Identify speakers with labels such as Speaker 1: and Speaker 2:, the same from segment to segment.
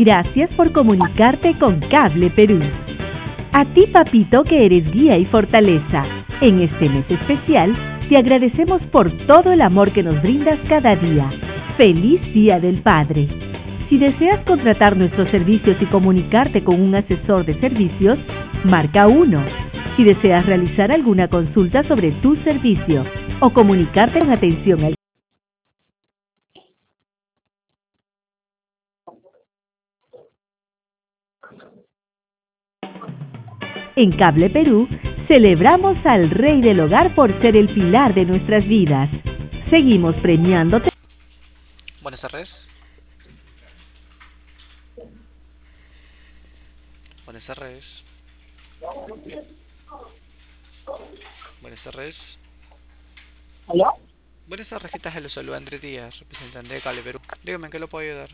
Speaker 1: Gracias por comunicarte con Cable Perú. A ti, papito, que eres guía y fortaleza. En este mes especial, te agradecemos por todo el amor que nos brindas cada día. ¡Feliz Día del Padre! Si deseas contratar nuestros servicios y comunicarte con un asesor de servicios, marca 1. Si deseas realizar alguna consulta sobre tu servicio o comunicarte con atención al En Cable Perú, celebramos al Rey del Hogar por ser el pilar de nuestras vidas. Seguimos premiándote.
Speaker 2: Buenas tardes. Buenas tardes. Buenas tardes.
Speaker 3: ¿Aló?
Speaker 2: Buenas tardes, ¿qué tal? Los saluda Andrés Díaz, representante de Cable Perú. Dígame, ¿en qué lo puedo ayudar?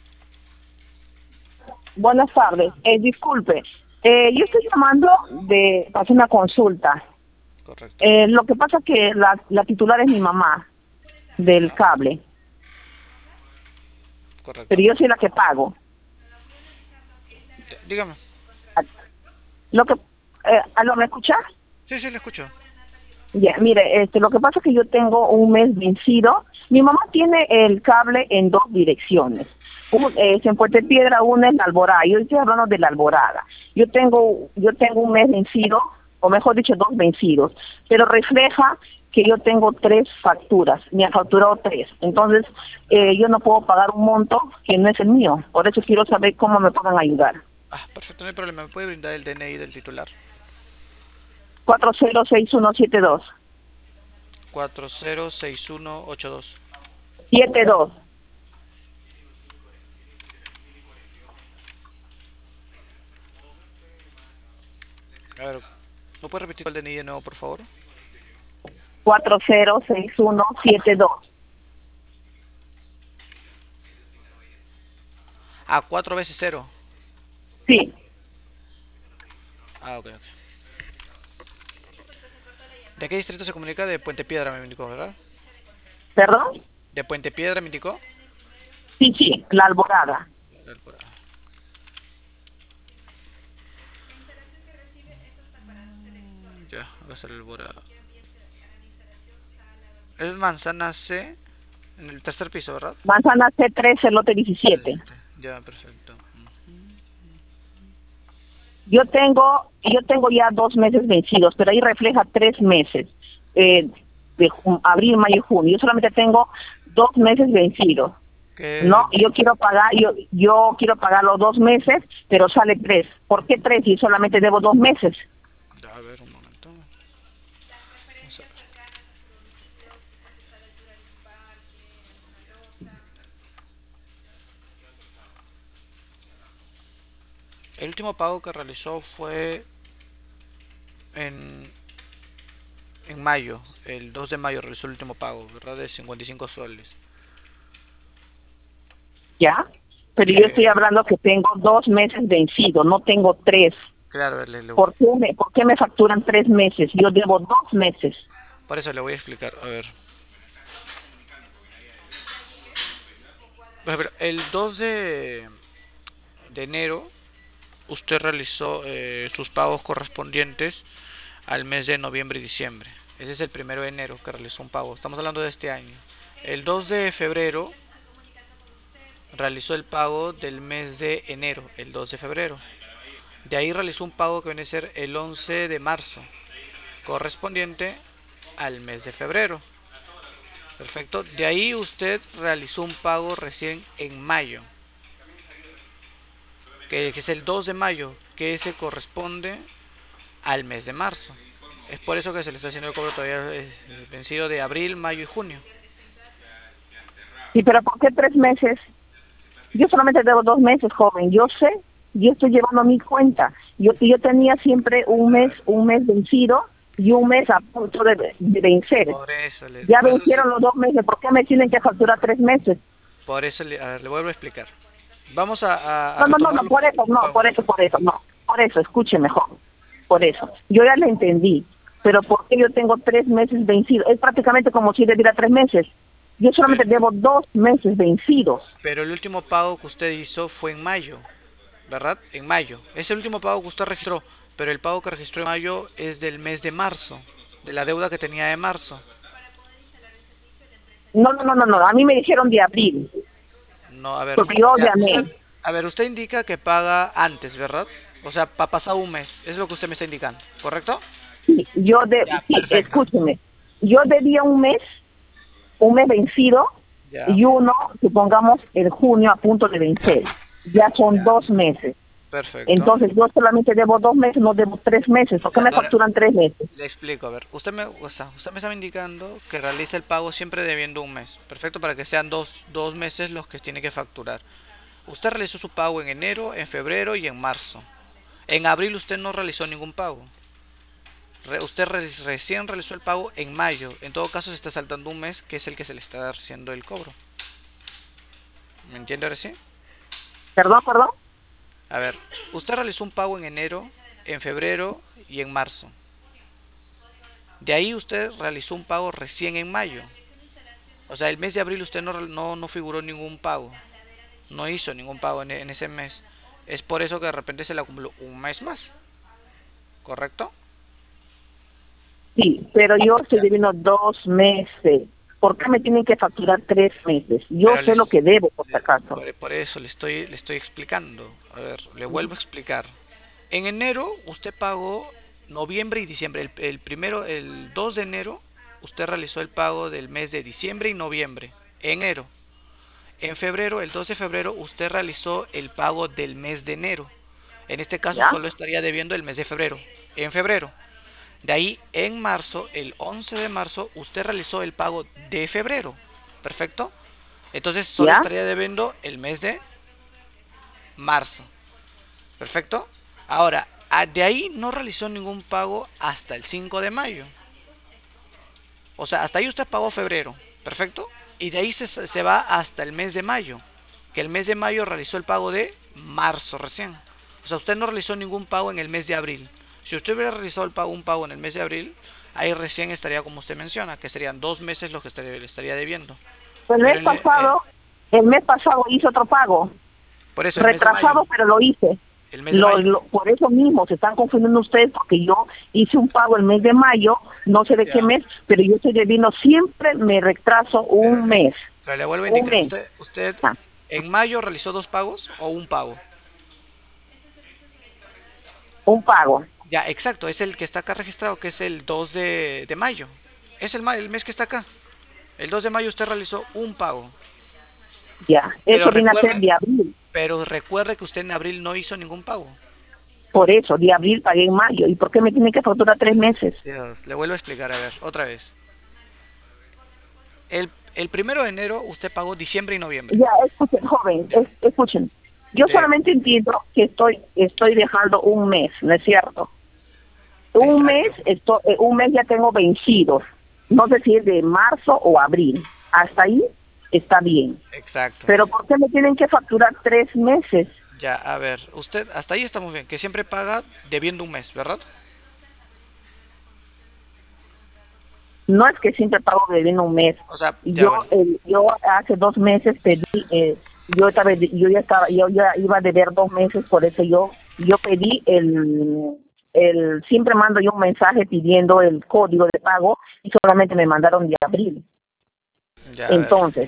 Speaker 3: Buenas tardes. Disculpe, yo estoy llamando para hacer una consulta.
Speaker 2: Correcto.
Speaker 3: Lo que pasa es que la titular es mi mamá del cable,
Speaker 2: Correcto.
Speaker 3: pero yo soy la que pago.
Speaker 2: Dígame.
Speaker 3: ¿Aló, me escucha?
Speaker 2: Sí, le escucho.
Speaker 3: Ya, mire, lo que pasa es que yo tengo un mes vencido. Mi mamá tiene el cable en 2 direcciones. Es en Puente Piedra, una en la Alborada. Yo estoy hablando de la Alborada. Yo tengo un mes vencido, o mejor dicho, 2 vencidos, pero refleja que yo tengo 3 facturas. Me han facturado 3. Entonces, yo no puedo pagar un monto que no es el mío. Por eso quiero saber cómo me pueden ayudar.
Speaker 2: Perfecto, no hay problema. ¿Me puede brindar el DNI del titular?
Speaker 3: 406172.
Speaker 2: 406182.
Speaker 3: 72.
Speaker 2: A ver, ¿no puede repetir el DNI de nuevo, por favor?
Speaker 3: 406172.
Speaker 2: 4 veces 0.
Speaker 3: Sí.
Speaker 2: Ok. ¿De qué distrito se comunica? De Puente Piedra, me indicó, ¿verdad?
Speaker 3: ¿Perdón?
Speaker 2: ¿De Puente Piedra me indicó?
Speaker 3: Sí, la Alborada.
Speaker 2: Ya, va a ser el Alborada. Es Manzana C, en el tercer piso, ¿verdad?
Speaker 3: Manzana C13, lote 17.
Speaker 2: Ya, perfecto.
Speaker 3: Yo tengo ya 2 meses vencidos, pero ahí refleja 3 meses. Abril, mayo, junio. Yo solamente tengo 2 meses vencidos. No, yo quiero pagar los 2 meses, pero sale 3. ¿Por qué 3 si solamente debo 2 meses?
Speaker 2: A ver, un momento. Vamos a ver. El último pago que realizó fue en mayo. El 2 de mayo realizó el último pago, ¿verdad? De 55 soles.
Speaker 3: ¿Ya? Pero yo estoy hablando que tengo 2 meses vencidos, no tengo 3.
Speaker 2: Claro,
Speaker 3: ¿Por qué me facturan 3 meses? Yo debo 2 meses.
Speaker 2: por eso le voy a explicar. A ver. Por ejemplo, el 2 de enero usted realizó sus pagos correspondientes al mes de noviembre y diciembre. Ese es el 1 de enero que realizó un pago. Estamos hablando de este año. El 2 de febrero realizó el pago del mes de enero, el 2 de febrero. De ahí realizó un pago que viene a ser el 11 de marzo, correspondiente al mes de febrero. Perfecto. De ahí usted realizó un pago recién en mayo, que es el 2 de mayo, que se corresponde al mes de marzo. Es por eso que se le está haciendo el cobro todavía vencido de abril, mayo y junio.
Speaker 3: Sí, pero ¿por qué 3 meses? Yo solamente debo 2 meses, joven. Yo estoy llevando mi cuenta. Yo tenía siempre un mes vencido y un mes a punto de vencer.
Speaker 2: Por eso
Speaker 3: ya vencieron los 2 meses. ¿Por qué me tienen que facturar 3 meses?
Speaker 2: Por eso a ver, le vuelvo a explicar. Vamos a
Speaker 3: No, por eso, escuche mejor. Por eso. Yo ya le entendí. Pero ¿por qué yo tengo 3 meses vencidos? Es prácticamente como si le diera 3 meses. Yo solamente debo 2 meses vencidos.
Speaker 2: Pero el último pago que usted hizo fue en mayo, ¿verdad? En mayo. Es el último pago que usted registró, pero el pago que registró en mayo es del mes de marzo, de la deuda que tenía de marzo.
Speaker 3: No, a mí me dijeron de abril,
Speaker 2: No, a ver,
Speaker 3: porque yo
Speaker 2: ya,
Speaker 3: llamé.
Speaker 2: usted indica que paga antes, ¿verdad? O sea, para pasado un mes, es lo que usted me está indicando, ¿correcto?
Speaker 3: Sí,
Speaker 2: Ya,
Speaker 3: sí,
Speaker 2: perfecto.
Speaker 3: escúcheme, yo debía un mes vencido,
Speaker 2: Ya,
Speaker 3: y uno, supongamos, en junio a punto de vencer. Ya son
Speaker 2: ya,
Speaker 3: 2 meses.
Speaker 2: perfecto.
Speaker 3: Entonces yo solamente debo 2 meses, no debo 3 meses. ¿Por qué
Speaker 2: Ya,
Speaker 3: me
Speaker 2: ahora
Speaker 3: facturan 3 meses?
Speaker 2: le explico, a ver, usted me estaba indicando que realice el pago siempre debiendo un mes, perfecto, para que sean dos meses los que tiene que facturar. Usted realizó su pago en enero, en febrero y en marzo. En abril usted no realizó ningún pago. Recién realizó el pago en mayo. En todo caso se está saltando un mes que es el que se le está haciendo el cobro. ¿Me entiende ahora sí?
Speaker 3: Perdón.
Speaker 2: A ver, usted realizó un pago en enero, en febrero y en marzo. De ahí usted realizó un pago recién en mayo. O sea, el mes de abril usted no figuró ningún pago. No hizo ningún pago en ese mes. Es por eso que de repente se le acumuló un mes más. ¿Correcto?
Speaker 3: Sí, pero yo estoy
Speaker 2: Ya.
Speaker 3: debiendo 2 meses. ¿Por qué me tienen que facturar 3 meses? Yo
Speaker 2: Pero
Speaker 3: sé lo que debo, por si acaso.
Speaker 2: por eso le estoy explicando. A ver, le vuelvo a explicar. En enero usted pagó noviembre y diciembre. El 2 de enero usted realizó el pago del mes de diciembre y noviembre. En enero. En febrero, el 2 de febrero, usted realizó el pago del mes de enero. En este caso
Speaker 3: ¿Ya?
Speaker 2: solo estaría debiendo el mes de febrero. En febrero. De ahí, en marzo, el 11 de marzo, usted realizó el pago de febrero. ¿Perfecto? Entonces solo
Speaker 3: ¿Ya?
Speaker 2: estaría debiendo el mes de marzo. ¿Perfecto? Ahora, de ahí no realizó ningún pago hasta el 5 de mayo. O sea, hasta ahí usted pagó febrero. ¿Perfecto? Y de ahí se va hasta el mes de mayo. Que el mes de mayo realizó el pago de marzo recién. O sea, usted no realizó ningún pago en el mes de abril. Si usted hubiera realizado un pago en el mes de abril, ahí recién estaría como usted menciona, que serían 2 meses los que le estaría debiendo.
Speaker 3: El
Speaker 2: Pero
Speaker 3: mes pasado, el mes pasado hice otro pago.
Speaker 2: por eso el mes de mayo.
Speaker 3: Retrasado, pero lo hice.
Speaker 2: El mes de mayo.
Speaker 3: Por eso mismo se están confundiendo ustedes, porque yo hice un pago el mes de mayo, no sé de qué
Speaker 2: Ya.
Speaker 3: mes, pero yo estoy debiendo, siempre me retraso
Speaker 2: Pero,
Speaker 3: un mes.
Speaker 2: pero le vuelvo a
Speaker 3: Un
Speaker 2: indicar,
Speaker 3: mes.
Speaker 2: usted
Speaker 3: Ah,
Speaker 2: en mayo realizó dos pagos o un pago.
Speaker 3: un pago.
Speaker 2: Ya, exacto, es el que está acá registrado, que es el 2 de mayo. Es el mes que está acá. El 2 de mayo usted realizó un pago.
Speaker 3: Ya.
Speaker 2: Pero
Speaker 3: Eso viene a ser
Speaker 2: recuerde,
Speaker 3: de abril.
Speaker 2: pero recuerde que usted en abril no hizo ningún pago.
Speaker 3: Por eso, de abril pagué en mayo. ¿Y por qué me tiene que facturar 3 meses?
Speaker 2: Dios, le vuelvo a explicar, a ver, otra vez. El 1 de enero usted pagó diciembre y noviembre.
Speaker 3: Ya, escuchen, joven,
Speaker 2: Ya.
Speaker 3: escuchen. Yo
Speaker 2: De,
Speaker 3: solamente entiendo que estoy dejando un mes, ¿no es cierto?
Speaker 2: exacto,
Speaker 3: Un mes ya tengo vencidos. No sé si es de marzo o abril. Hasta ahí está bien.
Speaker 2: exacto.
Speaker 3: Pero ¿por qué me tienen que facturar 3 meses?
Speaker 2: Ya, a ver, usted, hasta ahí estamos bien, que siempre paga debiendo un mes, ¿verdad?
Speaker 3: No es que siempre pago debiendo un mes.
Speaker 2: O sea, ya
Speaker 3: Yo
Speaker 2: bueno,
Speaker 3: yo hace 2 meses pedí, yo ya iba a deber 2 meses, por eso yo pedí siempre mando yo un mensaje pidiendo el código de pago y solamente me mandaron de abril.
Speaker 2: ya a ver.
Speaker 3: Entonces,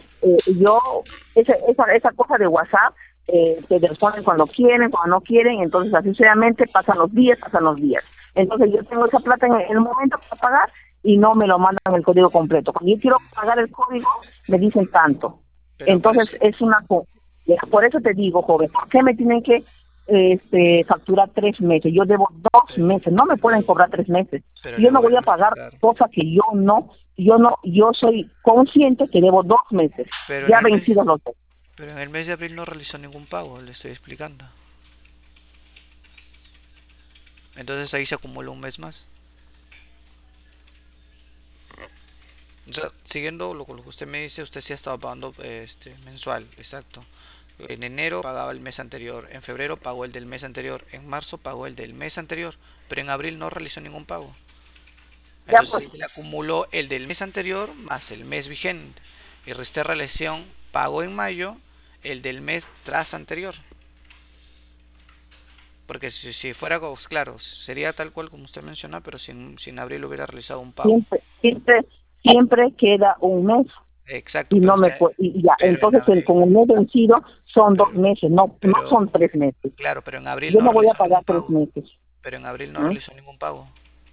Speaker 3: esa cosa de WhatsApp, te responden cuando quieren, cuando no quieren, entonces así sucesivamente pasan los días. Entonces yo tengo esa plata en el momento para pagar y no me lo mandan el código completo. Cuando yo quiero pagar el código, me dicen tanto.
Speaker 2: Pero por
Speaker 3: Entonces
Speaker 2: eso,
Speaker 3: por eso te digo, joven, ¿por qué me tienen que facturar 3 meses? Yo debo dos
Speaker 2: pero,
Speaker 3: meses, no me pueden
Speaker 2: pero,
Speaker 3: cobrar 3 meses.
Speaker 2: pero
Speaker 3: Yo
Speaker 2: le
Speaker 3: no voy a
Speaker 2: vuelvo a
Speaker 3: pagar
Speaker 2: explicar.
Speaker 3: cosas que yo soy consciente que debo 2 meses,
Speaker 2: Pero en
Speaker 3: ya
Speaker 2: el
Speaker 3: vencidos
Speaker 2: mes,
Speaker 3: los dos.
Speaker 2: pero en el mes de abril no realizó ningún pago, le estoy explicando. Entonces ahí se acumula un mes más. O sea, siguiendo lo que usted me dice, usted sí ha estado pagando mensual, exacto. En enero pagaba el mes anterior, en febrero pagó el del mes anterior, en marzo pagó el del mes anterior, pero en abril no realizó ningún pago.
Speaker 3: Ya
Speaker 2: Entonces
Speaker 3: pues,
Speaker 2: ahí se le acumuló el del mes anterior más el mes vigente. Y Risterra Lesión pagó en mayo el del mes tras anterior. Porque si fuera, claro, sería tal cual como usted menciona, pero sin abril hubiera realizado un pago.
Speaker 3: Siempre queda un mes.
Speaker 2: Exacto,
Speaker 3: Y no me y ya, entonces con el mes vencido son 2 meses, no son 3 meses.
Speaker 2: Claro, pero en abril
Speaker 3: yo
Speaker 2: no
Speaker 3: no voy a
Speaker 2: realizó
Speaker 3: pagar
Speaker 2: ningún
Speaker 3: 3
Speaker 2: pago.
Speaker 3: meses.
Speaker 2: Pero en abril no realizó ningún pago.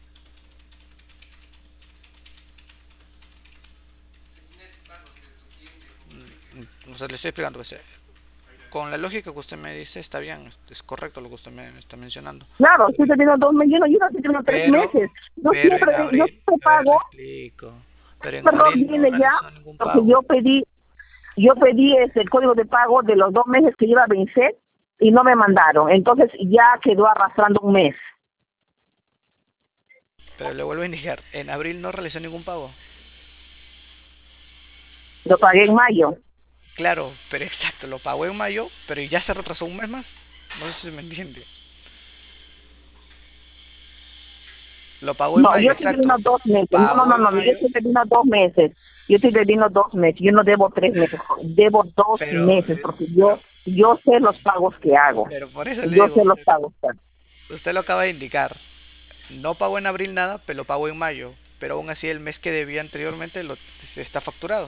Speaker 2: O sea, le estoy explicando que con la lógica que usted me dice está bien, es correcto lo que usted me está mencionando.
Speaker 3: Claro, estoy teniendo 2 meses, yo no estoy teniendo 3 meses. Yo
Speaker 2: En
Speaker 3: siempre
Speaker 2: abril, a ver, le
Speaker 3: pago.
Speaker 2: explico. Pero en
Speaker 3: Perdón,
Speaker 2: abril no
Speaker 3: viene ya,
Speaker 2: realizó ningún
Speaker 3: porque
Speaker 2: pago.
Speaker 3: yo pedí el código de pago de los 2 meses que iba a vencer y no me mandaron. Entonces ya quedó arrastrando un mes.
Speaker 2: Pero le vuelvo a indicar, en abril no realizó ningún pago.
Speaker 3: Lo pagué en mayo.
Speaker 2: Claro, pero exacto, lo pagó en mayo, pero ya se retrasó un mes más. No sé si me entiende. Lo pagó en
Speaker 3: No,
Speaker 2: mayo,
Speaker 3: yo estoy
Speaker 2: exacto.
Speaker 3: debiendo 2 meses.
Speaker 2: Pagó en
Speaker 3: No, yo
Speaker 2: mayo,
Speaker 3: estoy debiendo 2 meses. Yo estoy debiendo 2 meses. Yo no debo 3 meses. Debo 2
Speaker 2: pero,
Speaker 3: meses porque
Speaker 2: pero,
Speaker 3: yo sé los pagos que hago.
Speaker 2: pero por eso le
Speaker 3: Yo
Speaker 2: digo,
Speaker 3: sé los pagos que hago.
Speaker 2: usted lo acaba de indicar. No pagó en abril nada, pero lo pagó en mayo. Pero aún así el mes que debía anteriormente está facturado.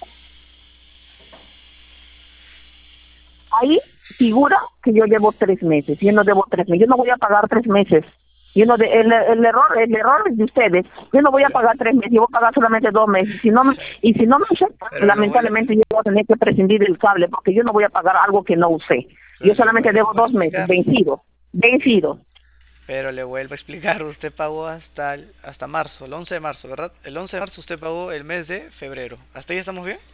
Speaker 3: Ahí figura que yo debo 3 meses. Yo no debo 3 meses. Yo no voy a pagar 3 meses. Yo no el error es de ustedes. Yo no voy a
Speaker 2: Pero,
Speaker 3: pagar 3 meses. Yo voy a pagar solamente 2 meses. Si no me aceptan,
Speaker 2: pero le vuelvo,
Speaker 3: lamentablemente yo voy a tener que prescindir del cable porque yo no voy a pagar algo que no usé. Yo
Speaker 2: pero le
Speaker 3: solamente debo
Speaker 2: vuelvo a
Speaker 3: 2 meses.
Speaker 2: explicar.
Speaker 3: Vencido.
Speaker 2: Pero le vuelvo a explicar, usted pagó hasta marzo, el 11 de marzo, ¿verdad? El 11 de marzo usted pagó el mes de febrero. ¿Hasta ahí estamos bien?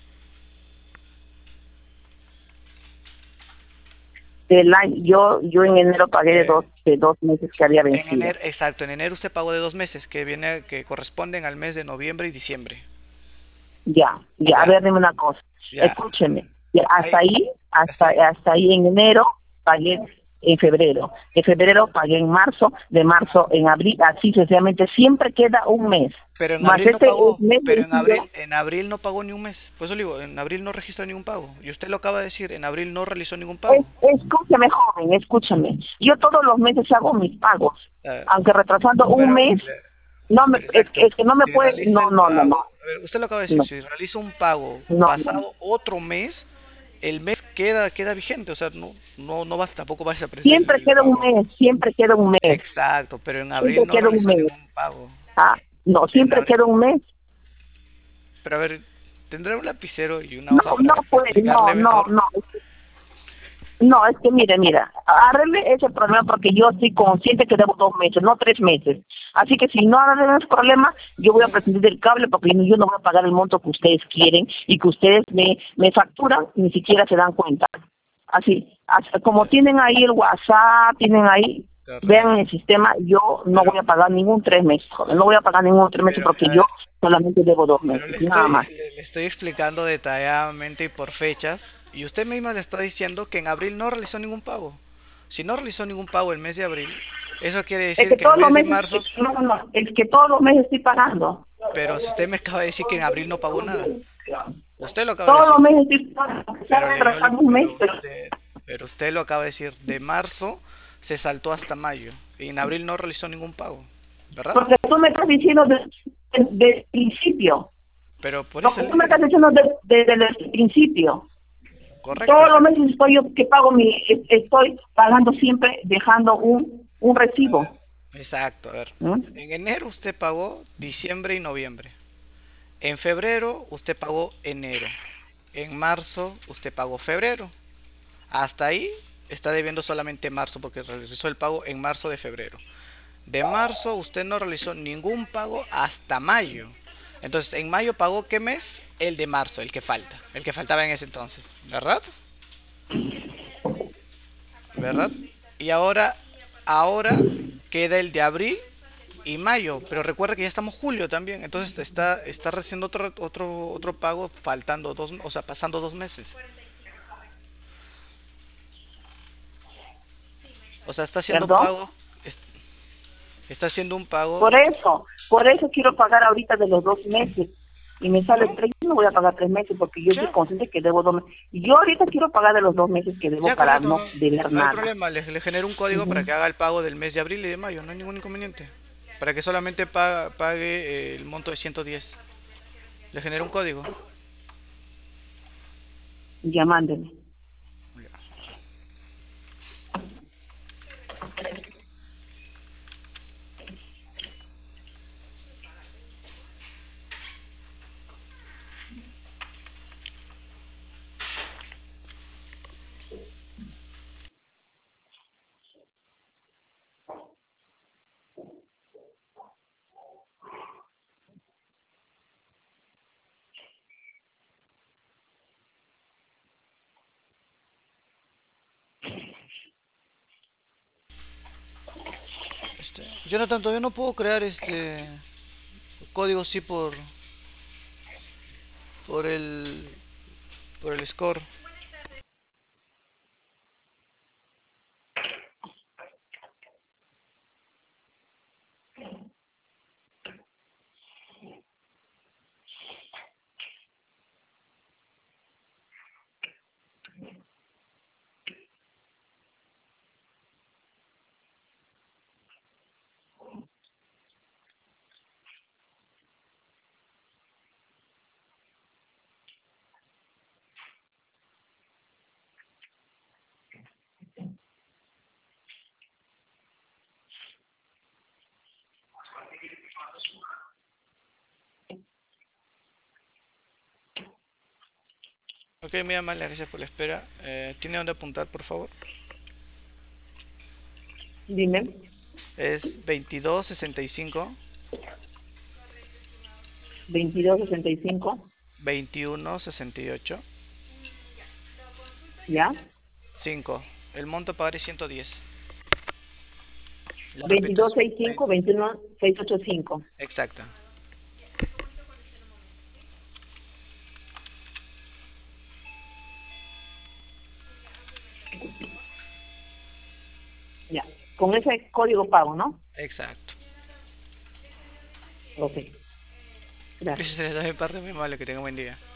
Speaker 3: Yo en enero pagué de dos meses que había
Speaker 2: En
Speaker 3: vencido.
Speaker 2: enero, exacto, en enero usted pagó de 2 meses que corresponden al mes de noviembre y diciembre.
Speaker 3: Ya, a
Speaker 2: Ya,
Speaker 3: ver, dime una cosa.
Speaker 2: ya.
Speaker 3: Escúcheme. Ya,
Speaker 2: Ahí, hasta ahí.
Speaker 3: hasta ahí en enero pagué en febrero. En febrero pagué en marzo, de marzo en abril, así sucesivamente. Siempre queda un mes.
Speaker 2: Pero en
Speaker 3: Más
Speaker 2: abril no
Speaker 3: este
Speaker 2: pagó,
Speaker 3: mes
Speaker 2: pero
Speaker 3: vencido.
Speaker 2: en abril no pagó ni un mes. Por eso le digo, en abril no registró ningún pago. Y usted lo acaba de decir, en abril no realizó ningún pago.
Speaker 3: Escúchame, joven, escúchame. Yo todos los meses hago mis pagos.
Speaker 2: Ah,
Speaker 3: Aunque retrasando un
Speaker 2: pero,
Speaker 3: mes, no me,
Speaker 2: pero exacto,
Speaker 3: es que no me
Speaker 2: si
Speaker 3: puede,
Speaker 2: realiza el
Speaker 3: no,
Speaker 2: pago, a ver, usted lo acaba de decir,
Speaker 3: no,
Speaker 2: si realiza un pago
Speaker 3: no.
Speaker 2: pasado otro mes, el mes queda vigente, o sea, no va, tampoco va a desaparecer el pago.
Speaker 3: Siempre queda un mes,
Speaker 2: Exacto, pero en
Speaker 3: siempre
Speaker 2: abril no
Speaker 3: queda un
Speaker 2: realizó
Speaker 3: mes.
Speaker 2: ningún pago.
Speaker 3: Ah, no,
Speaker 2: En
Speaker 3: siempre
Speaker 2: abril,
Speaker 3: queda un mes.
Speaker 2: pero a ver, ¿tendrá un lapicero y una
Speaker 3: No,
Speaker 2: hoja para explicarle mejor?
Speaker 3: no, es que mira, arregle ese problema porque yo estoy consciente que debo 2 meses, no 3 meses. Así que si no arreglan ese problema, yo voy a prescindir del cable porque yo no voy a pagar el monto que ustedes quieren y que ustedes me facturan y ni siquiera se dan cuenta. Así, como tienen ahí el WhatsApp, tienen ahí, vean en el
Speaker 2: Correcto.
Speaker 3: sistema, yo no
Speaker 2: Pero,
Speaker 3: voy a pagar ningún 3 meses, joder, no voy a pagar ningún 3 meses
Speaker 2: pero,
Speaker 3: porque
Speaker 2: a
Speaker 3: yo
Speaker 2: ver,
Speaker 3: solamente debo 2
Speaker 2: pero
Speaker 3: meses, nada más.
Speaker 2: le estoy explicando detalladamente y por fechas, y usted misma le está diciendo que en abril no realizó ningún pago. Si no realizó ningún pago el mes de abril, eso quiere
Speaker 3: Es
Speaker 2: decir
Speaker 3: que
Speaker 2: que el
Speaker 3: todos los
Speaker 2: mes de
Speaker 3: meses,
Speaker 2: marzo,
Speaker 3: es que todos los meses estoy pagando.
Speaker 2: pero si usted me acaba de decir que en abril no pagó nada, usted lo acaba de
Speaker 3: Todos los
Speaker 2: decir,
Speaker 3: meses estoy pagando.
Speaker 2: pero le, yo le,
Speaker 3: Un mes,
Speaker 2: pero usted lo acaba de decir, de marzo se saltó hasta mayo, y en abril no realizó ningún pago, ¿verdad?
Speaker 3: porque tú me estás diciendo desde el principio.
Speaker 2: Pero por
Speaker 3: Lo
Speaker 2: eso
Speaker 3: que
Speaker 2: le
Speaker 3: tú me
Speaker 2: digo,
Speaker 3: estás diciendo desde el principio.
Speaker 2: correcto,
Speaker 3: Todos los meses estoy yo que pago estoy pagando siempre dejando un recibo.
Speaker 2: exacto, a ver,
Speaker 3: ¿Mm?
Speaker 2: en enero usted pagó diciembre y noviembre. En febrero usted pagó enero. En marzo usted pagó febrero. Hasta ahí está debiendo solamente marzo porque realizó el pago en marzo de febrero. De marzo usted no realizó ningún pago hasta mayo. Entonces, en mayo pagó ¿qué mes? El de marzo, el que falta. El que faltaba en ese entonces. ¿Verdad? ¿Verdad? Y ahora queda el de abril y mayo, pero recuerda que ya estamos julio también, entonces está recibiendo otro pago faltando o sea, pasando 2 meses. O sea, está haciendo un
Speaker 3: ¿Perdón?
Speaker 2: pago, está haciendo un pago.
Speaker 3: Por eso quiero pagar ahorita de los 2 meses. y me sale
Speaker 2: ¿No?
Speaker 3: 3, yo no voy a pagar 3 meses porque yo
Speaker 2: Ya,
Speaker 3: estoy consciente que debo 2 meses. Yo ahorita quiero pagar de los 2 meses que debo
Speaker 2: ya
Speaker 3: para
Speaker 2: correcto,
Speaker 3: no
Speaker 2: no,
Speaker 3: deber
Speaker 2: no hay
Speaker 3: nada.
Speaker 2: problema. Le genero un código para
Speaker 3: Ujú.
Speaker 2: que haga el pago del mes de abril y de mayo, no hay ningún inconveniente. Para que solamente pague el monto de 110. Le genero un código.
Speaker 3: Ya mándeme.
Speaker 2: Jonathan, todavía no puedo crear código sí por el por el score. Ok, muy amable, gracias por la espera. ¿Tiene dónde apuntar, por favor?
Speaker 3: Dime.
Speaker 2: Es 2265
Speaker 3: 2265.
Speaker 2: 2168
Speaker 3: ¿Ya?
Speaker 2: 5. El monto a pagar es 110. Le repito, es
Speaker 3: 2265 21685.
Speaker 2: exacto.
Speaker 3: Ya. Con ese código pago, ¿no?
Speaker 2: Exacto.
Speaker 3: Ok. Gracias.
Speaker 2: Gracias, de mi parte, muy amable, que tenga un buen día.